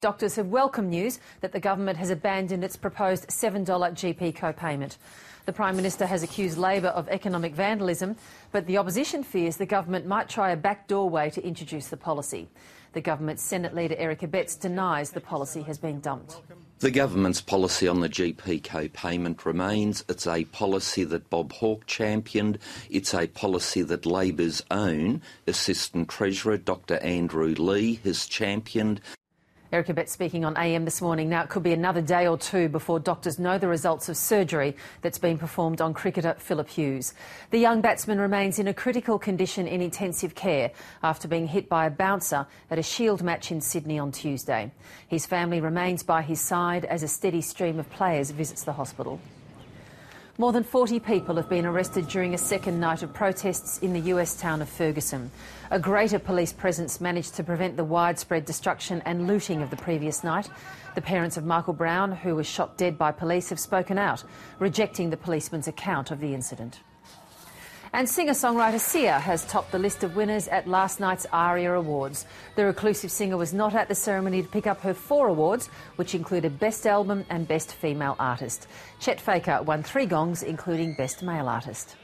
Doctors have welcomed news that the government has abandoned its proposed $7 GP co-payment. The Prime Minister has accused Labor of economic vandalism, but the opposition fears the government might try a backdoor way to introduce the policy. The government's Senate leader Eric Abetz denies the policy has been dumped. The government's policy on the GP co-payment remains. It's a policy that Bob Hawke championed. It's a policy that Labor's own Assistant Treasurer, Dr Andrew Leigh, has championed. Eric Abetz speaking on AM this morning. Now, it could be another day or two before doctors know the results of surgery that's been performed on cricketer Phillip Hughes. The young batsman remains in a critical condition in intensive care after being hit by a bouncer at a Shield match in Sydney on Tuesday. His family remains by his side as a steady stream of players visits the hospital. More than 40 people have been arrested during a second night of protests in the US town of Ferguson. A greater police presence managed to prevent the widespread destruction and looting of the previous night. The parents of Michael Brown, who was shot dead by police, have spoken out, rejecting the policeman's account of the incident. And singer-songwriter Sia has topped the list of winners at last night's ARIA Awards. The reclusive singer was not at the ceremony to pick up her 4 awards, which included Best Album and Best Female Artist. Chet Faker won 3 gongs, including Best Male Artist.